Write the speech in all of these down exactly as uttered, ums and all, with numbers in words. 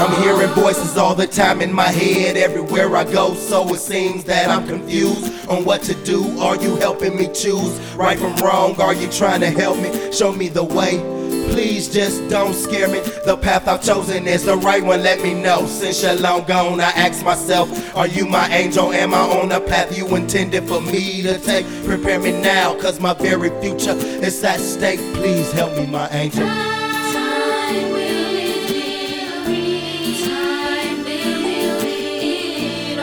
I'm hearing voices all the time in my head, everywhere I go, so it seems that I'm confused on what to do. Are you helping me choose right from wrong? Are you trying to help me, show me the way? Please just don't scare me. The path I've chosen is the right one, let me know. Since you're long gone, I ask myself, are you my angel? Am I on the path you intended for me to take? Prepare me now, cause my very future is at stake. Please help me, my angel. Time will reveal, time will reveal it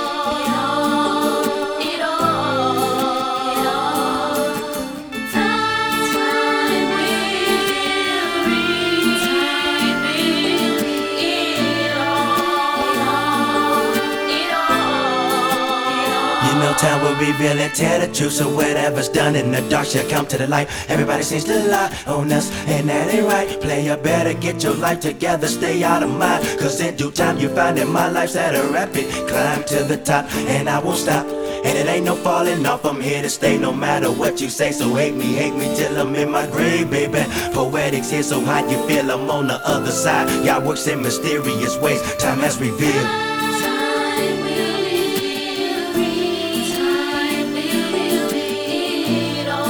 all, it all, it all. Time will reveal, time will reveal it all, it all. You know time will reveal and tell the truth. So whatever's done in the dark shall come to the light. Everybody seems to lie on us, and that ain't right. Player, better get your life together, stay out of mind. Cause in due time you find that my life's at a rapid climb to the top, and I won't stop. And it ain't no falling off, I'm here to stay no matter what you say. So hate me, hate me till I'm in my grave, baby. Poetics here, so how you feel? I'm on the other side. Y'all works in mysterious ways, time has revealed. Time will reveal, time will reveal it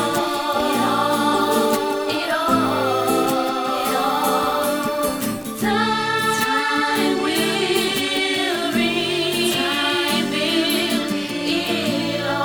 all, it all, it all. Time will reveal, time will reveal it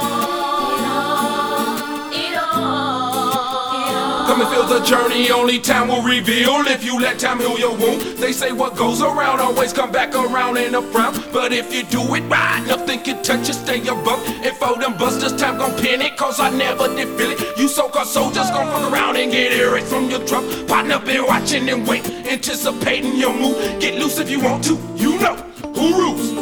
all, it all. Come and feel the journey, only time will reveal. If you let time heal your wound, they say what goes around always come back around in a frown. But if you do it right, nothing can touch you, stay above. And for them busters, time gon' pin it, cause I never did feel it. You so-called soldiers gon' fuck around and get erased from your drum. Partner been watching and wait, anticipating your move. Get loose if you want to, you know who rules.